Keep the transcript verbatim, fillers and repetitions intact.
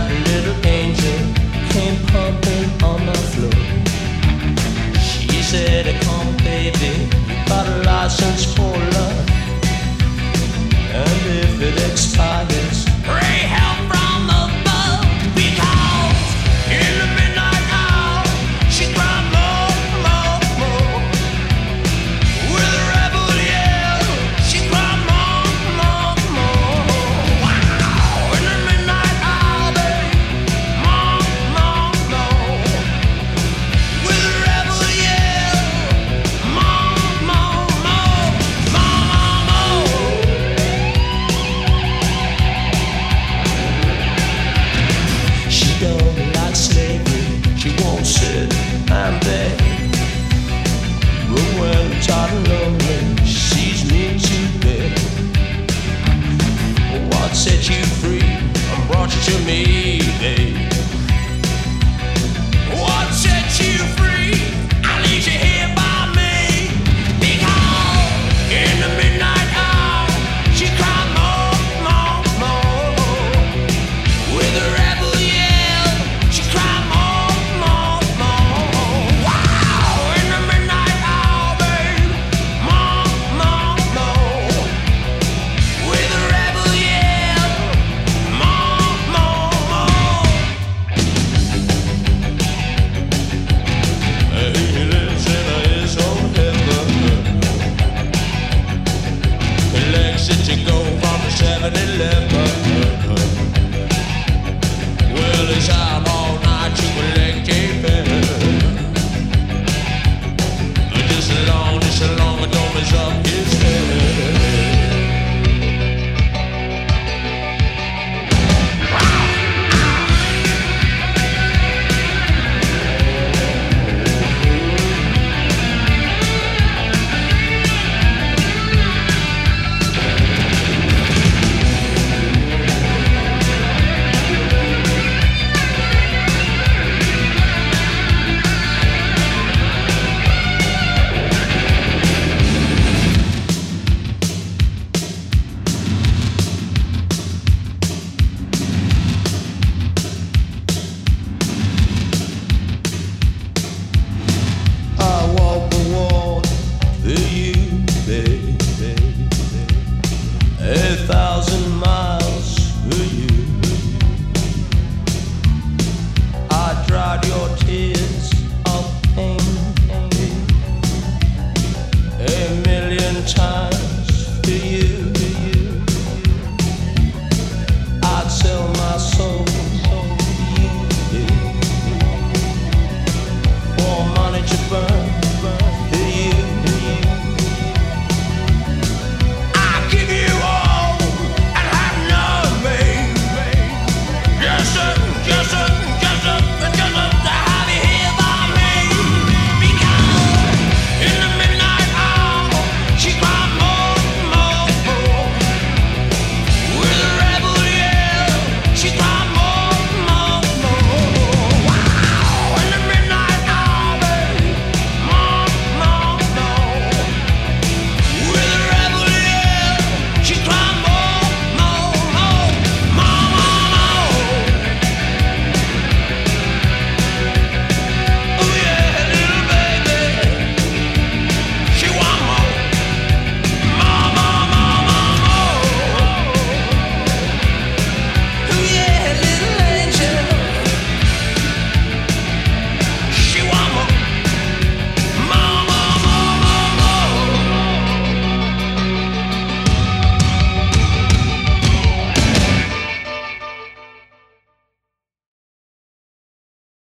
little angel came pumping on the floor. She said, come baby, you got a license for love, and if it expires, pray help from above. Because in the midnight hour, she cried more, more, more. With a rebel yell, she cried more, more, more. Wow! In the midnight hour, babe, more, more, more. With a rebel yell, more, more, more, more, more. She don't like slavery, she won't sit and beg. But when tired and lonely, she sees me to bed. What set you free and brought you to me?